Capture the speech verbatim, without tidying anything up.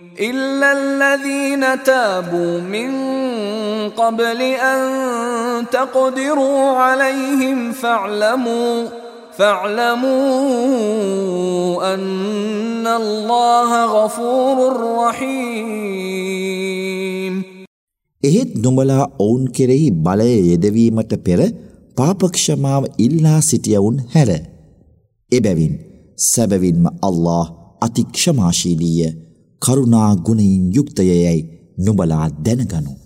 إلا الذين تابوا من قبل أن تقدروا عليهم فاعلموا فاعلموا أن الله غفور رحيم. එහෙත් නුඹලා ඔවුන් කෙරෙහි බලය යෙදවීමට පෙර පාප ක්ෂමාව ඉල්ලා සිටියවුන් හැර. එබැවින් සැබවින්ම අල්ලාහ් අති ක්ෂමාශීලීය කරුණා ගුණයෙන් යුක්තයයි නුඹලා දැනගනු.